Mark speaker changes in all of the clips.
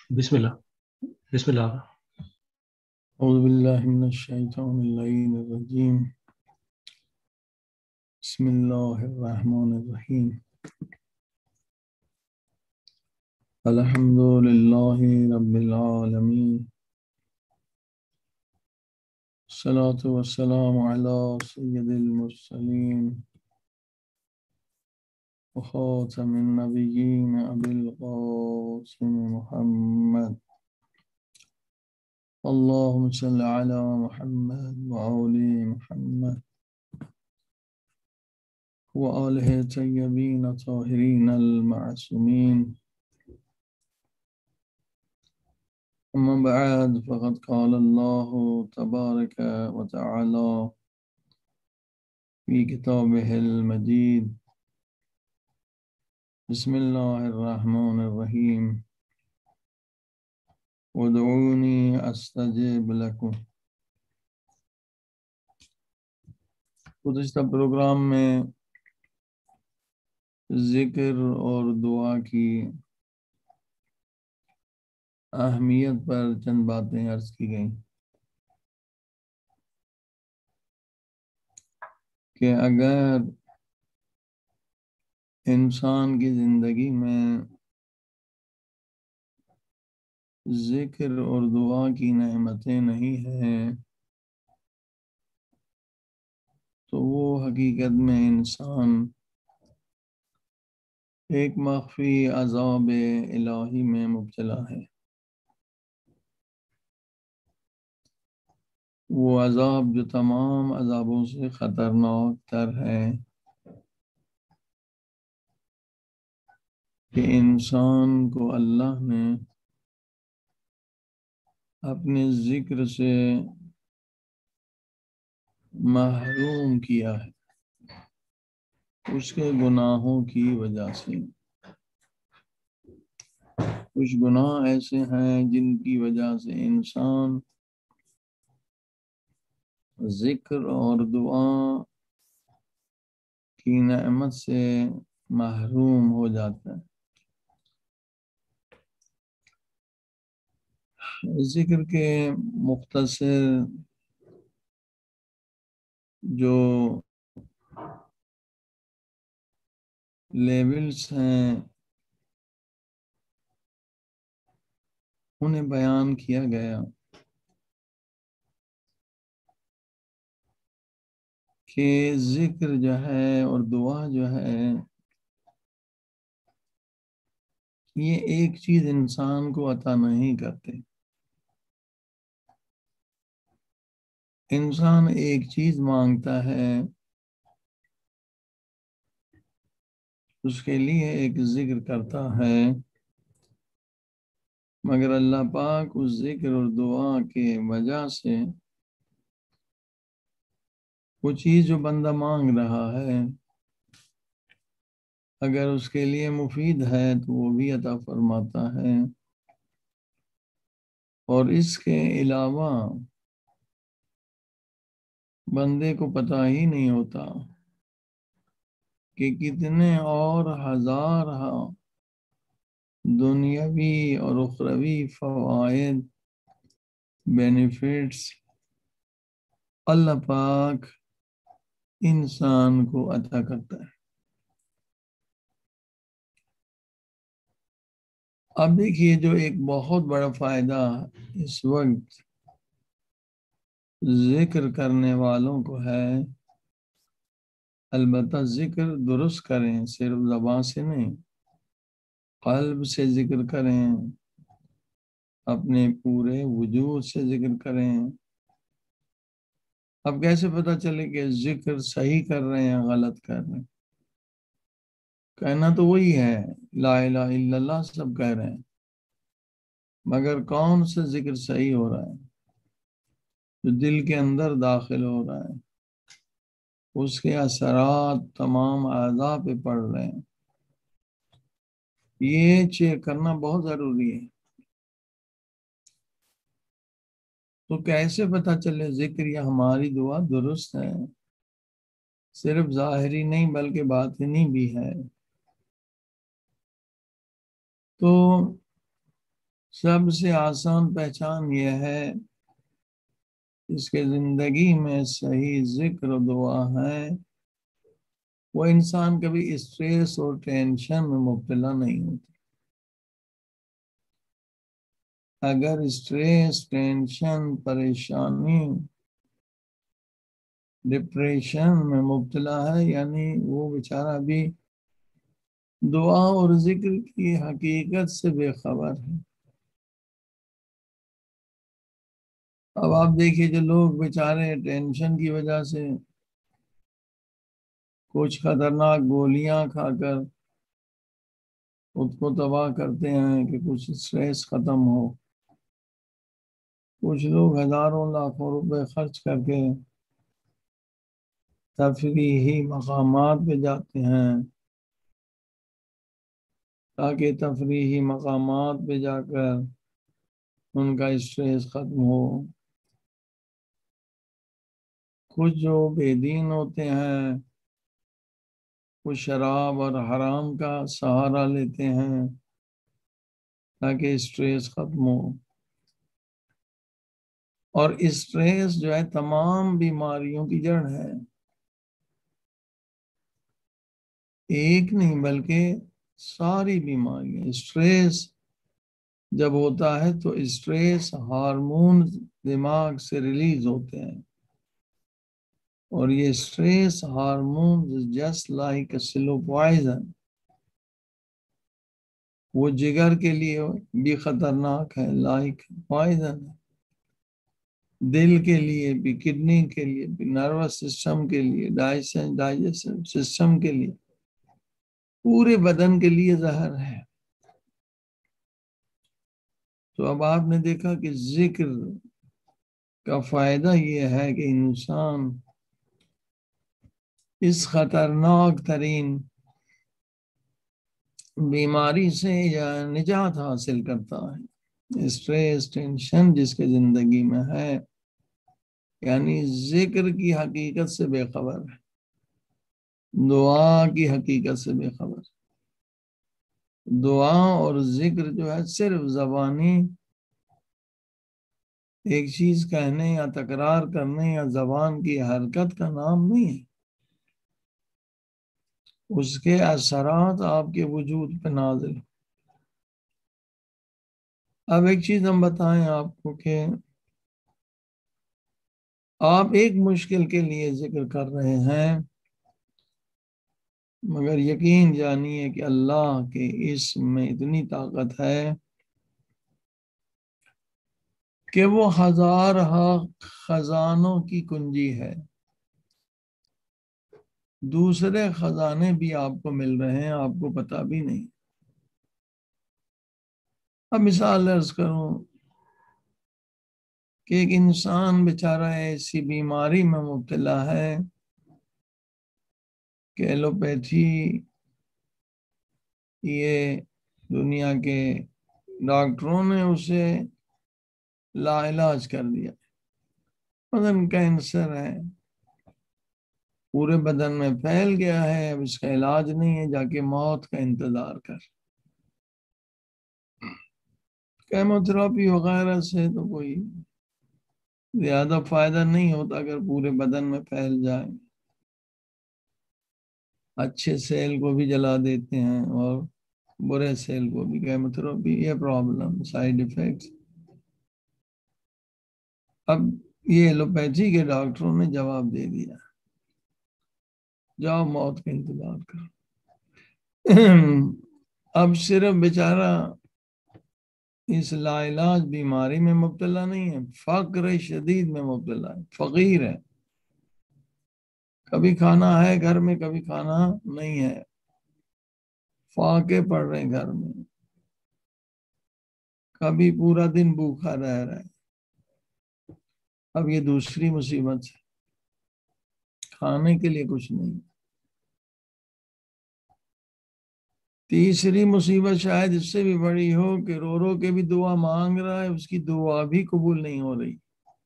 Speaker 1: بسم الله. بسم الله.
Speaker 2: أعوذ بالله من الشيطان اللعين الرجيم. بسم الله الرحمن الرحيم. الحمد لله رب العالمين. الصلاة والسلام على سيد المرسلين وخاتم النبيين أبي القاسم محمد. اللهم صل على محمد وآل محمد وآله الطيبين الطاهرين المعصومين. أما بعد فقد قال الله تبارك وتعالى في كتابه المجيد. بسم الله الرحمن الرحيم. ادعوني استجب لكم. گزشتہ پروگرام میں ذکر اور دعا کی اہمیت پر چند باتیں عرض کی گئیں کہ اگر انسان کی زندگی میں ذکر اور دعا کی نعمتیں نہیں ہیں تو وہ حقیقت میں انسان ایک مخفی عذاب الہی میں مبتلا ہے۔ وہ عذاب جو تمام عذابوں سے خطرناک تر ہے کہ انسان کو اللہ نے اپنے ذکر سے محروم کیا ہے اس کے گناہوں کی وجہ سے۔ کچھ گناہ ایسے ہیں جن کی وجہ سے انسان ذکر اور دعا کی نعمت سے محروم ہو جاتا ہے۔ ذکر کے مختصر جو لیولز ہیں انہیں بیان کیا گیا کہ ذکر جو ہے اور دعا جو ہے یہ ایک چیز انسان کو عطا نہیں کرتے۔ انسان ایک چیز مانگتا ہے، اس کے لیے ایک ذکر کرتا ہے، مگر اللہ پاک اس ذکر اور دعا کے وجہ سے وہ چیز جو بندہ مانگ رہا ہے اگر اس کے لیے مفید ہے تو وہ بھی عطا فرماتا ہے، اور اس کے علاوہ بندے کو پتہ ہی نہیں ہوتا کہ کتنے اور ہزار دنیاوی اور اخروی فوائد بینیفٹس اللہ پاک انسان کو عطا کرتا ہے۔ اب دیکھیے جو ایک بہت بڑا فائدہ اس وقت ذکر کرنے والوں کو ہے، البتہ ذکر درست کریں، صرف زبان سے نہیں، قلب سے ذکر کریں، اپنے پورے وجود سے ذکر کریں۔ اب کیسے پتہ چلے کہ ذکر صحیح کر رہے ہیں یا غلط کر رہے ہیں؟ کہنا تو وہی ہے، لا الہ الا اللہ سب کہہ رہے ہیں، مگر کون سا ذکر صحیح ہو رہا ہے جو دل کے اندر داخل ہو رہا ہے، اس کے اثرات تمام اعضاء پہ پڑ رہے ہیں، یہ چیک کرنا بہت ضروری ہے۔ تو کیسے پتہ چلے ذکر یا ہماری دعا درست ہے؟ صرف ظاہری نہیں بلکہ باطنی بھی ہے۔ تو سب سے آسان پہچان یہ ہے اس کے زندگی میں صحیح ذکر و دعا ہے، وہ انسان کبھی اسٹریس اور ٹینشن میں مبتلا نہیں ہوتا۔ اگر اسٹریس، ٹینشن، پریشانی، ڈپریشن میں مبتلا ہے، یعنی وہ بیچارہ بھی دعا اور ذکر کی حقیقت سے بے خبر ہے۔ اب آپ دیکھیے جو لوگ بیچارے ٹینشن کی وجہ سے کچھ خطرناک گولیاں کھا کر خود کو تباہ کرتے ہیں کہ کچھ اسٹریس ختم ہو، کچھ لوگ ہزاروں لاکھوں روپے خرچ کر کے تفریحی مقامات پہ جاتے ہیں تاکہ تفریحی مقامات پہ جا کر ان کا اسٹریس ختم ہو۔ کچھ جو بے دین ہوتے ہیں وہ شراب اور حرام کا سہارا لیتے ہیں تاکہ اسٹریس ختم ہو۔ اور اسٹریس جو ہے تمام بیماریوں کی جڑ ہے، ایک نہیں بلکہ ساری بیماریاں۔ اسٹریس جب ہوتا ہے تو اسٹریس ہارمون دماغ سے ریلیز ہوتے ہیں، اور یہ stress hormone just like a slow poison, وہ جگر کے لیے بھی خطرناک ہے، لائک پوائزن، دل کے لیے بھی، کڈنی کے لیے بھی، نروس سسٹم کے لیے، ڈائجسٹو سسٹم کے لیے، پورے بدن کے لیے زہر ہے۔ تو اب آپ نے دیکھا کہ ذکر کا فائدہ یہ ہے کہ انسان اس خطرناک ترین بیماری سے یا نجات حاصل کرتا ہے۔ اسٹریس، ٹینشن جس کے زندگی میں ہے، یعنی ذکر کی حقیقت سے بے خبر ہے، دعا کی حقیقت سے بے خبر۔ دعا اور ذکر جو ہے صرف زبانی ایک چیز کہنے یا تکرار کرنے یا زبان کی حرکت کا نام نہیں ہے، اس کے اثرات آپ کے وجود پہ نازل۔ اب ایک چیز ہم بتائیں آپ کو کہ آپ ایک مشکل کے لیے ذکر کر رہے ہیں، مگر یقین جانیے کہ اللہ کے اسم میں اتنی طاقت ہے کہ وہ ہزارہ خزانوں کی کنجی ہے، دوسرے خزانے بھی آپ کو مل رہے ہیں، آپ کو پتہ بھی نہیں۔ اب مثال عرض کروں کہ ایک انسان بیچارہ ایسی بیماری میں مبتلا ہے کہ ایلوپیتھی یہ دنیا کے ڈاکٹروں نے اسے لا علاج کر دیا، بدن کینسر ہے، پورے بدن میں پھیل گیا ہے، اب اس کا علاج نہیں ہے، جا کے موت کا انتظار کر۔ کیموتھراپی وغیرہ سے تو کوئی زیادہ فائدہ نہیں ہوتا اگر پورے بدن میں پھیل جائے، اچھے سیل کو بھی جلا دیتے ہیں اور برے سیل کو بھی۔ کیموتھراپی یہ پرابلم، سائیڈ ایفیکٹس۔ اب یہ ایلوپیتھی کے ڈاکٹروں نے جواب دے دیا، جاؤ موت کا انتظار کرو۔ اب صرف بیچارہ اس لا علاج بیماری میں مبتلا نہیں ہے، فقر شدید میں مبتلا ہے، فقیر ہے، کبھی کھانا ہے گھر میں، کبھی کھانا نہیں ہے، فاقے پڑ رہے ہیں گھر میں، کبھی پورا دن بھوکا رہ رہا ہے۔ اب یہ دوسری مصیبت ہے، کھانے کے لیے کچھ نہیں۔ تیسری مصیبت شاید اس سے بھی بڑی ہو کہ رو رو کے بھی دعا مانگ رہا ہے، اس کی دعا بھی قبول نہیں ہو رہی۔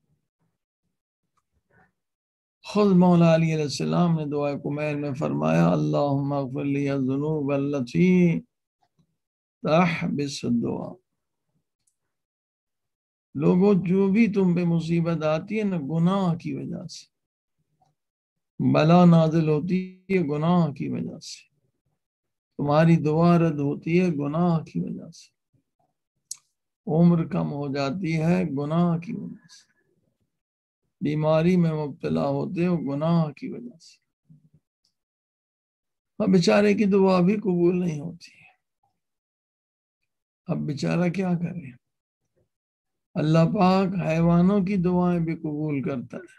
Speaker 2: خود مولا علی علیہ السلام نے دعا کمیل میں فرمایا، اللہم اغفر لی الذنوب التی تحبس الدعا، لوگوں جو بھی تم پہ مصیبت آتی ہے نا گناہ کی وجہ سے، بلا نازل ہوتی ہے گناہ کی وجہ سے، تمہاری دعا رد ہوتی ہے گناہ کی وجہ سے، عمر کم ہو جاتی ہے گناہ کی وجہ سے، بیماری میں مبتلا ہوتے ہو گناہ کی وجہ سے، اب بیچارے کی دعا بھی قبول نہیں ہوتی ہے، اب بیچارہ کیا کرے؟ اللہ پاک حیوانوں کی دعائیں بھی قبول کرتا ہے،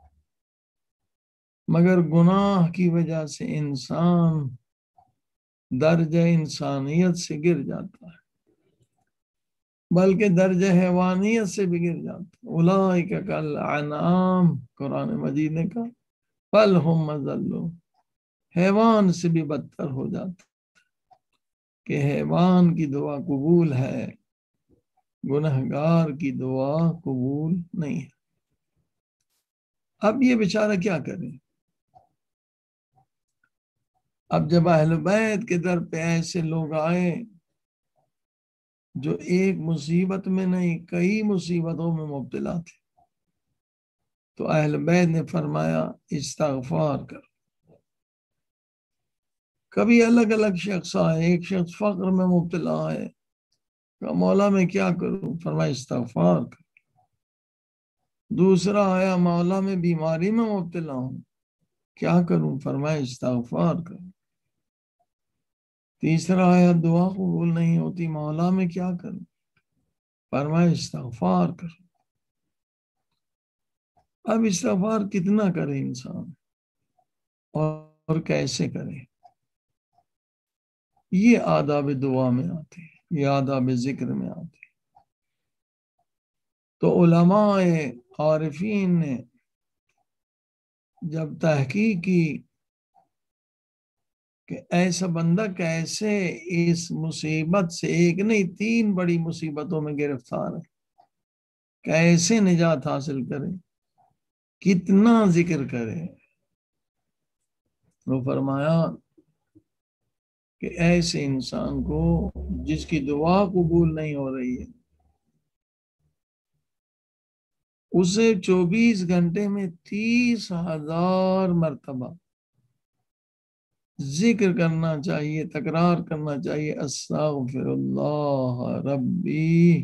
Speaker 2: مگر گناہ کی وجہ سے انسان درجہ انسانیت سے گر جاتا ہے، بلکہ درجہ حیوانیت سے بھی گر جاتا ہے۔ اولئک کالانعام، قرآن مجید نے کہا بل ہم اضل، حیوان سے بھی بدتر ہو جاتا کہ حیوان کی دعا قبول ہے، گنہگار کی دعا قبول نہیں ہے۔ اب یہ بیچارہ کیا کرے؟ اب جب اہل بیت کے در پہ ایسے لوگ آئے جو ایک مصیبت میں نہیں کئی مصیبتوں میں مبتلا تھے، تو اہل بیت نے فرمایا استغفار کر۔ کبھی الگ الگ شخص آئے، ایک شخص فقر میں مبتلا ہے، کہا مولا میں کیا کروں؟ فرمایا استغفار کر۔ دوسرا آیا مولا میں بیماری میں مبتلا ہوں، کیا کروں؟ فرمایا استغفار کر۔ تیسرا آیا دعا قبول نہیں ہوتی، مولا میں کیا کروں؟ فرمایا استغفار کر۔ اب استغفار کتنا کرے انسان اور کیسے کرے؟ یہ آداب دعا میں آتے ہیں، یہ آداب ذکر میں آتے ہیں۔ تو علماء عارفین نے جب تحقیق کی کہ ایسا بندہ کیسے اس مصیبت سے، ایک نہیں تین بڑی مصیبتوں میں گرفتار ہے، کیسے نجات حاصل کرے، کتنا ذکر کرے، وہ فرمایا کہ ایسے انسان کو جس کی دعا قبول نہیں ہو رہی ہے، اسے 24 گھنٹے میں 30,000 مرتبہ ذکر کرنا چاہیے، تکرار کرنا چاہیے، استغفر اللہ ربی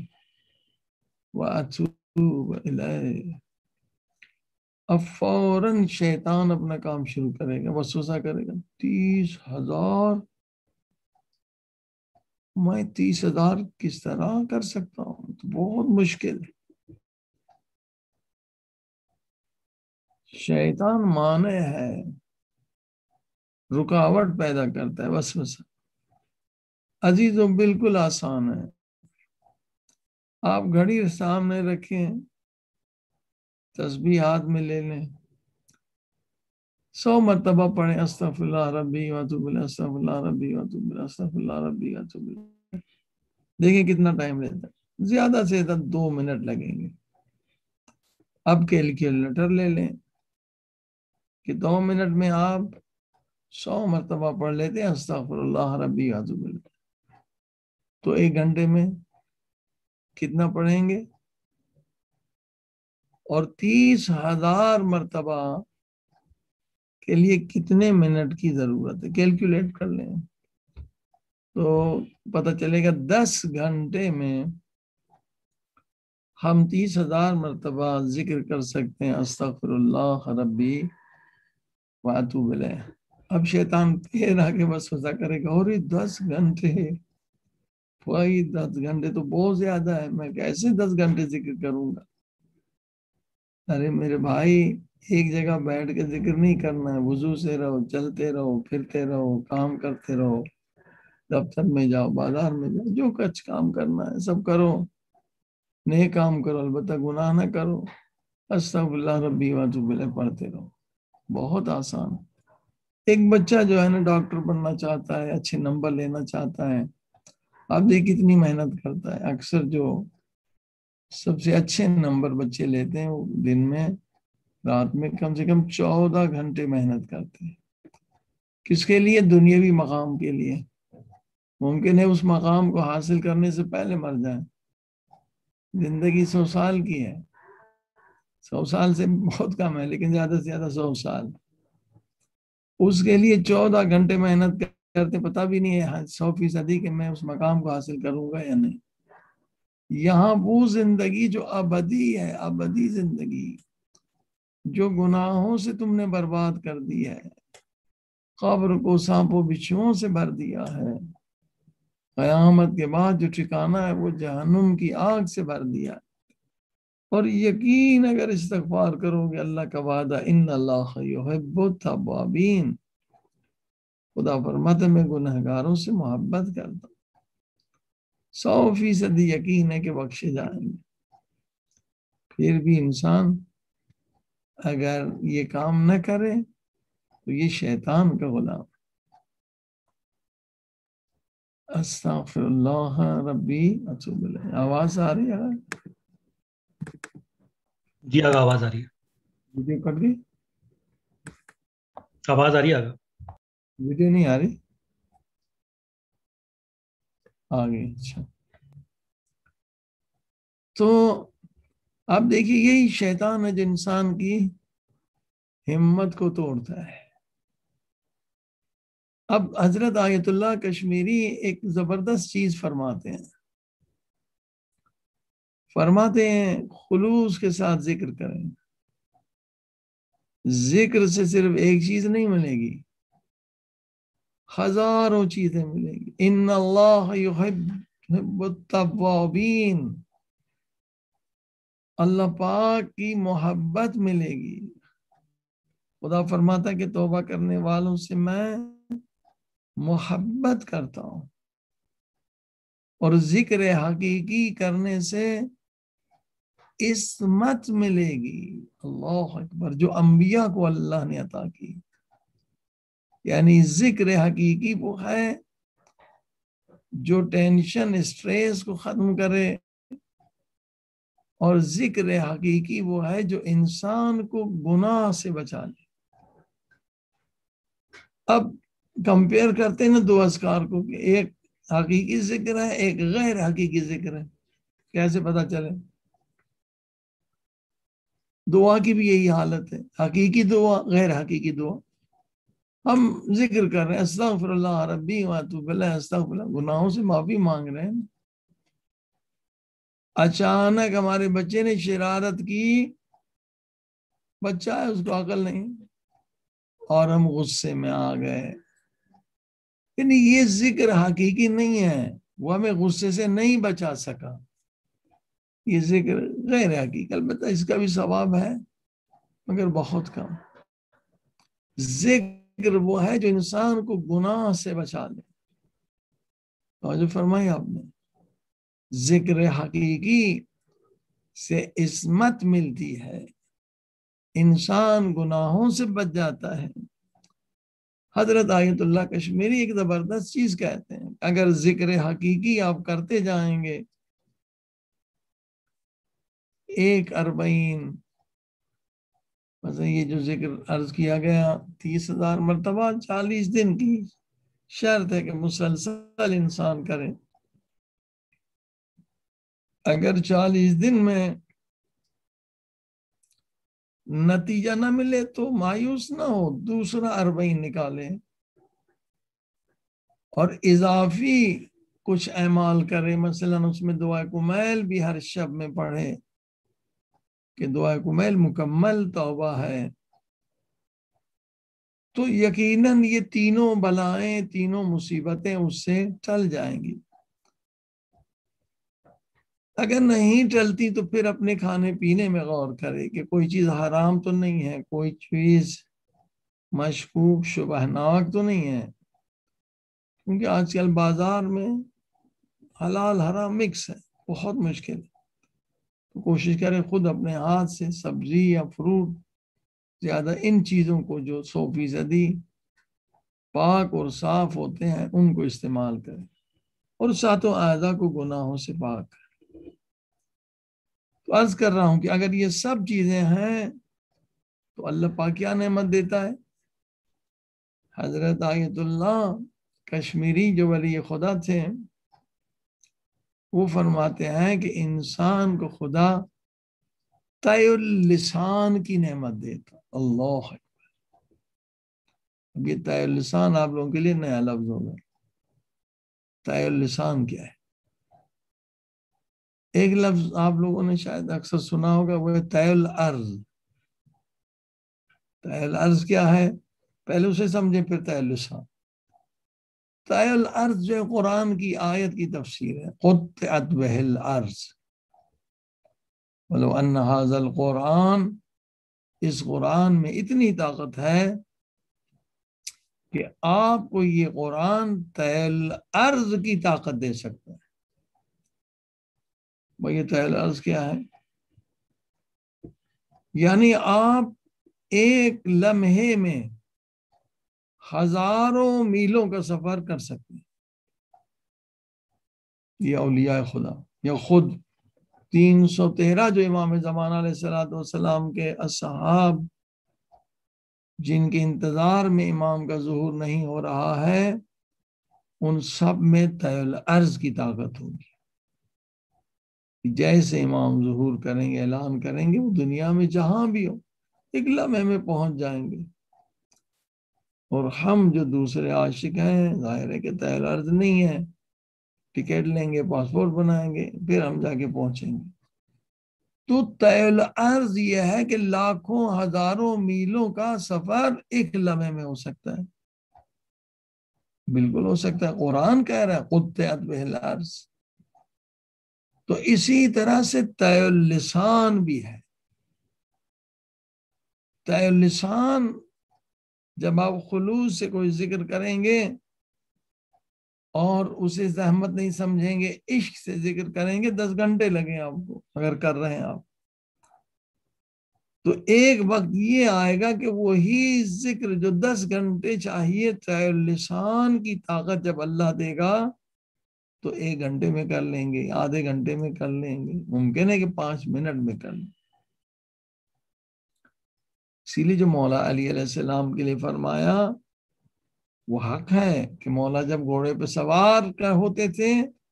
Speaker 2: واتوب الیہ۔ اب فوراً شیطان اپنا کام شروع کرے گا، وسوسہ کرے گا 30,000، میں 30,000 کس طرح کر سکتا ہوں؟ تو بہت مشکل ہے۔ شیطان مانے ہے، رکاوٹ پیدا کرتا ہے، وسوسہ۔ عزیزوں بالکل آسان ہے، آپ گھڑی سامنے رکھیں، تسبیح ہاتھ میں لے لیں، 100 مرتبہ پڑھیں استغفر اللہ ربی واتوب الیہ، استغفر اللہ ربی واتوب الیہ، استغفر اللہ ربی واتوب الیہ۔ دیکھیں کتنا ٹائم لیتا ہے، زیادہ سے زیادہ 2 منٹ لگیں گے۔ اب کیلکولیٹر لے لیں کہ 2 منٹ میں آپ 100 مرتبہ پڑھ لیتے ہیں استغفر اللہ ربی واتوب الیہ، تو 1 گھنٹے میں کتنا پڑھیں گے؟ اور 30,000 مرتبہ کے لیے کتنے منٹ کی ضرورت ہے؟ کیلکولیٹ کر لیں تو پتہ چلے گا 10 گھنٹے میں ہم 30,000 مرتبہ ذکر کر سکتے ہیں استغفر اللہ ربی واتوب الیہ۔ اب شیطان پھر آگے وسوسہ کرے گا، اور 10 گھنٹے، بھائی 10 گھنٹے تو بہت زیادہ ہے، میں کیسے 10 گھنٹے ذکر کروں گا؟ ارے میرے بھائی، ایک جگہ بیٹھ کے ذکر نہیں کرنا ہے، وضو سے رہو، چلتے رہو، پھرتے رہو، کام کرتے رہو، دفتر میں جاؤ، بازار میں جاؤ، جو کچھ کام کرنا ہے سب کرو، نیک کام کرو، البتہ گناہ نہ کرو، استغفر اللہ ربی واتوب الیہ پڑھتے رہو، بہت آسان۔ ایک بچہ جو ہے نا ڈاکٹر بننا چاہتا ہے، اچھے نمبر لینا چاہتا ہے، آپ دیکھ کتنی محنت کرتا ہے۔ اکثر جو سب سے اچھے نمبر بچے لیتے ہیں وہ دن میں، رات میں کم سے کم 14 گھنٹے محنت کرتے ہیں۔ کس کے لیے؟ دنیاوی مقام کے لیے۔ ممکن ہے اس مقام کو حاصل کرنے سے پہلے مر جائیں، زندگی 100 سال کی ہے، 100 سال سے بہت کم ہے، لیکن زیادہ سے زیادہ 100 سال، اس کے لیے 14 گھنٹے محنت کرتے، پتہ بھی نہیں ہے 100% کہ میں اس مقام کو حاصل کروں گا یا نہیں۔ یہاں وہ زندگی جو ابدی ہے، ابدی زندگی جو گناہوں سے تم نے برباد کر دی ہے، قبر کو سانپوں بچھوؤں سے بھر دیا ہے، قیامت کے بعد جو ٹھکانہ ہے وہ جہنم کی آگ سے بھر دیا، اور یقین اگر استغفار کرو گے، اللہ کا وعدہ ان اللہ یحب التوابین، خدا فرماتا ہے میں گنہگاروں سے محبت کرتا ہوں، 100% یقین ہے کہ بخشے جائیں گے۔ پھر بھی انسان اگر یہ کام نہ کرے تو یہ شیطان کا غلام۔ استغفر اللہ ربی اتوب الیہ۔ آواز آ رہی ہے؟
Speaker 1: جی آگا آواز آ رہی ہے،
Speaker 2: ویڈیو کٹ گئی؟
Speaker 1: آواز آ رہی ہے آگا۔
Speaker 2: ویڈیو نہیں آ رہی؟ آ گئی، اچھا۔ تو آپ دیکھیے یہی شیطان ہے جو انسان کی ہمت کو توڑتا ہے۔ اب حضرت آیت اللہ کشمیری ایک زبردست چیز فرماتے ہیں، فرماتے ہیں خلوص کے ساتھ ذکر کریں، ذکر سے صرف ایک چیز نہیں ملے گی، ہزاروں چیزیں ملیں گی۔ ان اللہ یحب التوابین، اللہ پاک کی محبت ملے گی۔ خدا فرماتا ہے کہ توبہ کرنے والوں سے میں محبت کرتا ہوں، اور ذکر حقیقی کرنے سے عصمت ملے گی۔ اللہ اکبر، جو انبیاء کو اللہ نے عطا کی، یعنی ذکر حقیقی وہ ہے جو ٹینشن اسٹریس کو ختم کرے، اور ذکر حقیقی وہ ہے جو انسان کو گناہ سے بچا لے۔ اب کمپیئر کرتے ہیں نا دو اذکار کو، کہ ایک حقیقی ذکر ہے ایک غیر حقیقی ذکر ہے، کیسے پتا چلے؟ دعا کی بھی یہی حالت ہے، حقیقی دعا غیر حقیقی دعا۔ ہم ذکر کر رہے ہیں استغفر اللہ ربی واتوب الیہ، استغفر اللہ، گناہوں سے معافی مانگ رہے ہیں، اچانک ہمارے بچے نے شرارت کی، بچہ ہے اس کو عقل نہیں، اور ہم غصے میں آ گئے، یعنی یہ ذکر حقیقی نہیں ہے، وہ ہمیں غصے سے نہیں بچا سکا، یہ ذکر غیر حقیقی، البتہ اس کا بھی ثواب ہے مگر بہت کم۔ ذکر وہ ہے جو انسان کو گناہ سے بچا لے، توجہ فرمائی آپ نے، ذکر حقیقی سے عصمت ملتی ہے، انسان گناہوں سے بچ جاتا ہے۔ حضرت آیت اللہ کشمیری ایک زبردست چیز کہتے ہیں، اگر ذکر حقیقی آپ کرتے جائیں گے 1/40، مثلا یہ جو ذکر عرض کیا گیا 30,000 مرتبہ 40 دن کی شرط ہے کہ مسلسل انسان کرے، اگر 40 دن میں نتیجہ نہ ملے تو مایوس نہ ہو، دوسرا 40 نکالے اور اضافی کچھ اعمال کرے، مثلا اس میں دعائے کمیل بھی ہر شب میں پڑھے کہ دعائے کمیل مکمل توبہ ہے، تو یقیناً یہ تینوں بلائیں تینوں مصیبتیں اس سے ٹل جائیں گی۔ اگر نہیں ٹلتی تو پھر اپنے کھانے پینے میں غور کرے کہ کوئی چیز حرام تو نہیں ہے، کوئی چیز مشکوک شبہناک تو نہیں ہے، کیونکہ آج کل بازار میں حلال حرام مکس ہے، بہت مشکل ہے، تو کوشش کرے خود اپنے ہاتھ سے سبزی یا فروٹ زیادہ ان چیزوں کو جو 100% پاک اور صاف ہوتے ہیں ان کو استعمال کرے، اور ساتوں اعضاء کو گناہوں سے پاک کرے۔ تو عرض کر رہا ہوں کہ اگر یہ سب چیزیں ہیں تو اللہ پاک کیا نعمت دیتا ہے؟ حضرت آیت اللہ کشمیری جو ولی خدا تھے وہ فرماتے ہیں کہ انسان کو خدا طے اللسان کی نعمت دیتا. اللہ اکبر. اب یہ طے اللسان آپ لوگوں کے لیے نیا لفظ ہوگا. طے اللسان کیا ہے؟ ایک لفظ آپ لوگوں نے شاید اکثر سنا ہوگا، وہ ہے طے الارض. طے الارض کیا ہے؟ پہلے اسے سمجھیں پھر طے اللسان. طے الارض جو قرآن کی آیت کی تفسیر ہے، قطعت بہ الارض ولو ان ھذا القرآن، اس قرآن میں اتنی طاقت ہے کہ آپ کو یہ قرآن طے الارض کی طاقت دے سکتا ہے. بھئی یہ طے الارض کیا ہے؟ یعنی آپ ایک لمحے میں ہزاروں میلوں کا سفر کر سکتے ہیں. یہ اولیاء خدا، یا خود 313 جو امام زمانہ علیہ السلام کے اصحاب جن کے انتظار میں امام کا ظہور نہیں ہو رہا ہے، ان سب میں طے الارض کی طاقت ہوگی. جیسے امام ظہور کریں گے، اعلان کریں گے، وہ دنیا میں جہاں بھی ہو ایک لمحے میں پہنچ جائیں گے. اور ہم جو دوسرے عاشق ہیں، ظاہر ہے کہ طے الارض نہیں ہے، ٹکٹ لیں گے، پاسپورٹ بنائیں گے، پھر ہم جا کے پہنچیں گے. تو طے الارض یہ ہے کہ لاکھوں ہزاروں میلوں کا سفر ایک لمحے میں ہو سکتا ہے. بالکل ہو سکتا ہے. قرآن کہہ رہا ہے قطعت بہ الارض. تو اسی طرح سے طے اللسان بھی ہے. طے اللسان جب آپ خلوص سے کوئی ذکر کریں گے اور اسے زحمت نہیں سمجھیں گے، عشق سے ذکر کریں گے، 10 گھنٹے لگیں آپ کو اگر کر رہے ہیں آپ، تو ایک وقت یہ آئے گا کہ وہی ذکر جو 10 گھنٹے چاہیے، طے اللسان کی طاقت جب اللہ دے گا تو 1 گھنٹے میں کر لیں گے، آدھے گھنٹے میں کر لیں گے، ممکن ہے کہ 5 منٹ میں کر لیں. اسی لیے جو مولا علی علیہ السلام کے لیے فرمایا وہ حق ہے کہ مولا جب گھوڑے پہ سوار ہوتے تھے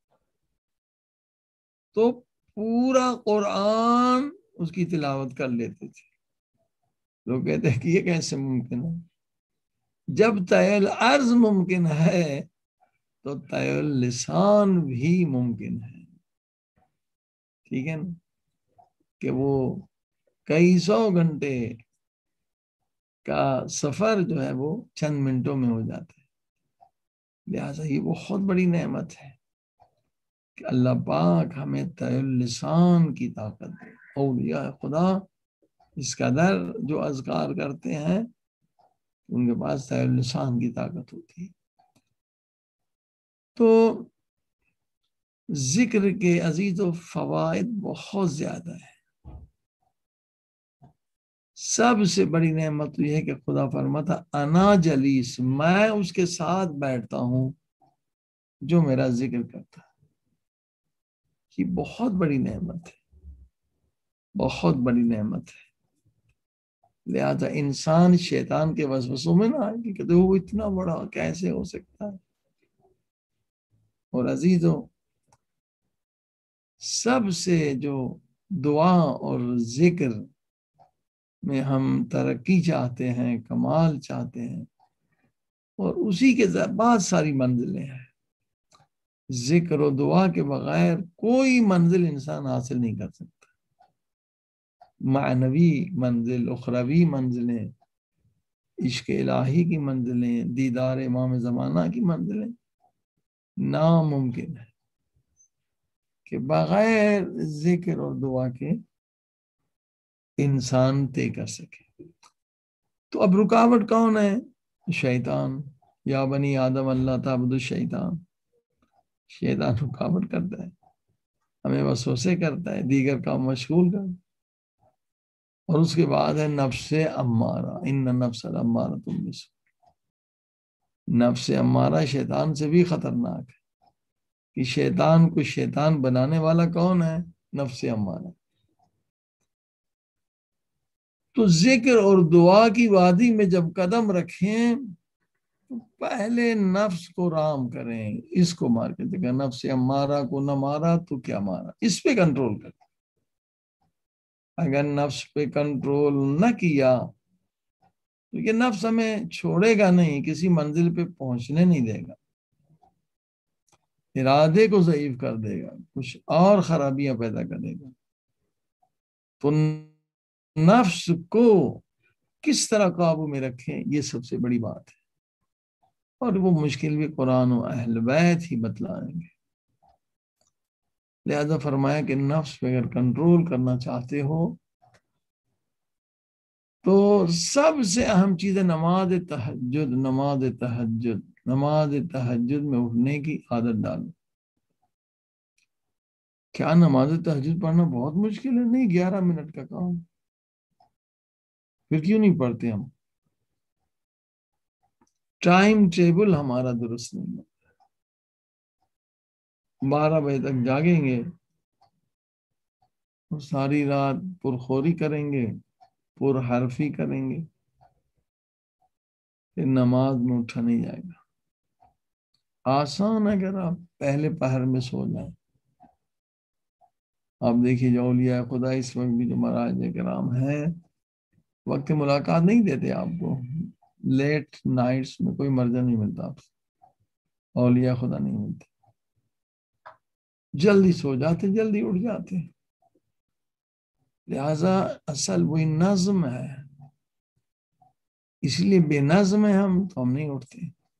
Speaker 2: تو پورا قرآن اس کی تلاوت کر لیتے تھے. لوگ کہتے ہیں کہ یہ کیسے ممکن ہے؟ جب طے الارض ممکن ہے تو طے اللسان بھی ممکن ہے. ٹھیک ہے نا؟ کہ وہ کئی 100 گھنٹے کا سفر جو ہے وہ چند منٹوں میں ہو جاتا ہے. لہٰذا یہ بہت بڑی نعمت ہے کہ اللہ پاک ہمیں طے اللسان کی طاقت دے. اولیاء خدا اس قدر جو اذکار کرتے ہیں ان کے پاس طے اللسان کی طاقت ہوتی ہے. تو ذکر کے عزیز و فوائد بہت زیادہ ہے. سب سے بڑی نعمت یہ ہے کہ خدا فرماتا انا جلیس، میں اس کے ساتھ بیٹھتا ہوں جو میرا ذکر کرتا ہے. یہ بہت بڑی نعمت ہے، بہت بڑی نعمت ہے. لہذا انسان شیطان کے وسوسوں میں نہ آئے کہ وہ اتنا بڑا کیسے ہو سکتا ہے. اور عزیزوں، سب سے جو دعا اور ذکر میں ہم ترقی چاہتے ہیں، کمال چاہتے ہیں، اور اسی کے بعد ساری منزلیں ہیں. ذکر و دعا کے بغیر کوئی منزل انسان حاصل نہیں کر سکتا. معنوی منزل، اخروی منزلیں، عشق الہی کی منزلیں، دیدار امام زمانہ کی منزلیں ناممکن ہے کہ بغیر ذکر اور دعا کے انسان طے کر سکے. تو اب رکاوٹ کون ہے؟ شیطان. یا بنی آدم اللہ تعبد الشیطان. شیطان رکاوٹ کرتا ہے، ہمیں وسوسے کرتا ہے، دیگر کام مشغول کرتا ہے. اور اس کے بعد ہے نفس امارہ، ان نفس الامارہ تم بالسوء. نفس امارہ شیطان سے بھی خطرناک ہے کہ شیطان کو شیطان بنانے والا کون ہے؟ نفس امارہ. تو ذکر اور دعا کی وادی میں جب قدم رکھیں پہلے نفس کو رام کریں، اس کو مار کے دیکھا، نفس امارہ کو نہ مارا تو کیا مارا، اس پہ کنٹرول کریں۔ اگر نفس پہ کنٹرول نہ کیا تو یہ نفس ہمیں چھوڑے گا نہیں، کسی منزل پہ پہنچنے نہیں دے گا، ارادے کو ضعیف کر دے گا، کچھ اور خرابیاں پیدا کرے گا۔ تو نفس کو کس طرح قابو میں رکھیں، یہ سب سے بڑی بات ہے، اور وہ مشکل بھی قرآن و اہل بیت ہی بتلائیں گے۔ لہذا فرمایا کہ نفس پہ اگر کنٹرول کرنا چاہتے ہو تو سب سے اہم چیز ہے نماز تہجد۔ نماز تہجد، نماز تہجد میں اٹھنے کی عادت ڈالو۔ کیا نماز تہجد پڑھنا بہت مشکل ہے؟ نہیں، 11 منٹ کا کام، پھر کیوں نہیں پڑھتے ہم؟ ٹائم ٹیبل ہمارا درست نہیں ہے، 12 بجے تک جاگیں گے اور ساری رات پرخوری کریں گے، پر حرفی کریں گے، پھر نماز میں اٹھا نہیں جائے گا۔ آسان اگر آپ پہلے پہر میں سو جائیں۔ آپ دیکھیے جو اولیاء خدا اس وقت بھی جو مراج کرام ہیں، وقت ملاقات نہیں دیتے آپ کو، لیٹ نائٹس میں کوئی مرجع نہیں ملتا آپ سے، اولیاء خدا نہیں ملتے، جلدی سو جاتے جلدی اٹھ جاتے۔ لہذا اصل وہی نظم ہے، اس لیے بے نظم ہے ہم تو ہم نہیں اٹھتے۔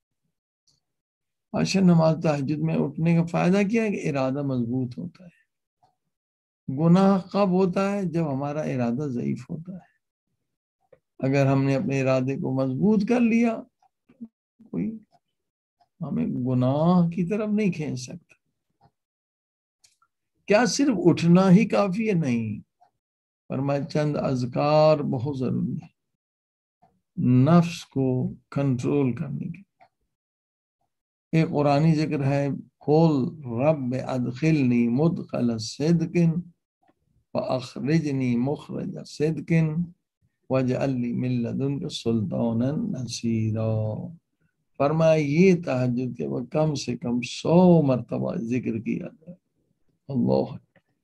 Speaker 2: اچھا، نماز تہجد میں اٹھنے کا فائدہ کیا ہے کہ ارادہ مضبوط ہوتا ہے۔ گناہ کب ہوتا ہے؟ جب ہمارا ارادہ ضعیف ہوتا ہے۔ اگر ہم نے اپنے ارادے کو مضبوط کر لیا، کوئی ہمیں گناہ کی طرف نہیں کھینچ سکتا۔ کیا صرف اٹھنا ہی کافی ہے؟ نہیں، فرمایا چند اذکار بہت ضروری ہے نفس کو کنٹرول کرنے کے۔ ایک قرآنی ذکر ہے، قل رب ادخلنی مدخل صدق واخرجنی مخرج صدق واجعل لی من لدنک سلطانا نصیرا۔ فرمایا یہ تہجد کے وقت کم سے کم 100 مرتبہ ذکر کیا جائے۔ اللہ،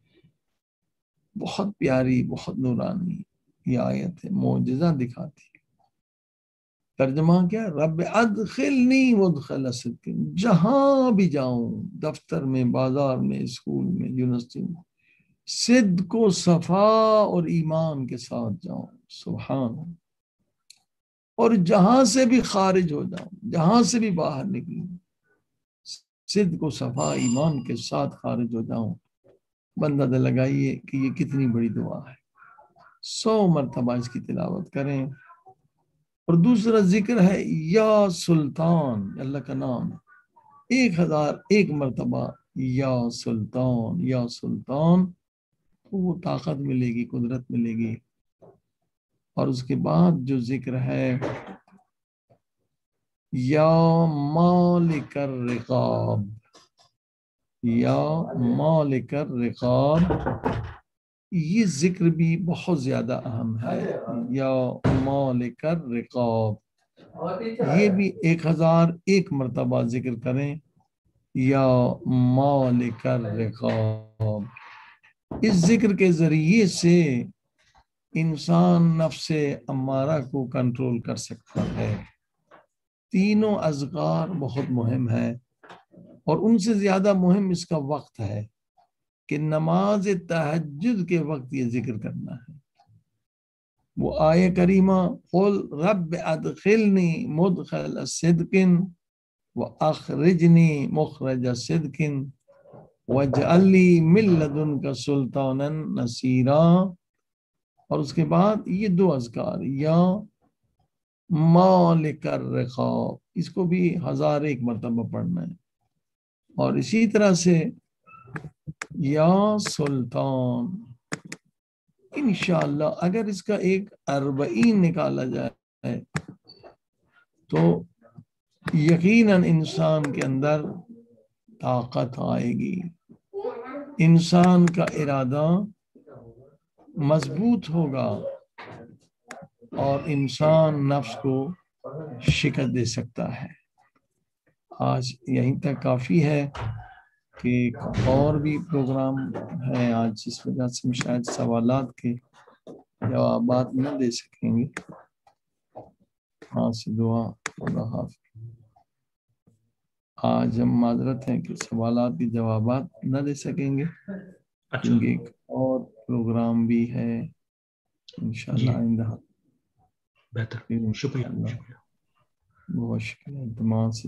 Speaker 2: بہت پیاری، بہت نورانی یہ آیت ہے، معجزہ دکھاتی ہے۔ ترجمہ کیا؟ رب ادخلنی مدخل صدق، جہاں بھی جاؤں، دفتر میں، بازار میں، اسکول میں، یونیورسٹی میں، صدق و صفا اور ایمان کے ساتھ جاؤں، سبحان اللہ۔ اور جہاں سے بھی خارج ہو جاؤں، جہاں سے بھی باہر نکلوں، صدق و صفا ایمان کے ساتھ خارج ہو جاؤں۔ بندہ دل لگائیے کہ یہ کتنی بڑی دعا ہے، 100 مرتبہ اس کی تلاوت کریں۔ اور دوسرا ذکر ہے یا سلطان، اللہ کا نام، 1001 مرتبہ یا سلطان یا سلطان، تو وہ طاقت ملے گی، قدرت ملے گی۔ اور اس کے بعد جو ذکر ہے یا مالک الرقاب، یا مالک الرقاب، یہ ذکر بھی بہت زیادہ اہم ہے۔ یا مالک الرقاب، یہ بھی 1001 مرتبہ ذکر کریں، یا مالک الرقاب۔ اس ذکر کے ذریعے سے انسان نفس امارہ کو کنٹرول کر سکتا ہے۔ تینوں اذکار بہت مہم ہے، اور ان سے زیادہ مہم اس کا وقت ہے کہ نماز تہجد کے وقت یہ ذکر کرنا ہے۔ وہ آیہ کریمہ قل رب ادخلنی مدخل صدق واخرجنی مخرج صدق واجعل لی من لدنک سلطانا نصیرا، اور اس کے بعد یہ 2 اذکار، یا مالک الرقاب، اس کو بھی 1001 مرتبہ پڑھنا ہے۔ اور اسی طرح سے یا سلطان، انشاءاللہ اگر اس کا ایک 40 نکالا جائے تو یقیناً انسان کے اندر طاقت آئے گی، انسان کا ارادہ مضبوط ہوگا، اور انسان نفس کو شکست دے سکتا ہے۔ آج یہیں تک کافی ہے کہ اور بھی پروگرام ہے آج، جس وجہ سے ہم شاید سوالات کے جوابات نہ دے سکیں گے. سے دعا. خدا حافظ. آج ہم معذرت ہیں کہ سوالات کے جوابات نہ دے سکیں گے،
Speaker 1: اچھا
Speaker 2: کیونکہ ایک اور پروگرام بھی ہے انشاءاللہ
Speaker 1: جی
Speaker 2: آئندہ.
Speaker 1: بہتر، شکریہ
Speaker 2: انشاءاللہ.
Speaker 1: شکریہ.
Speaker 2: بہت شکریہ تمام سے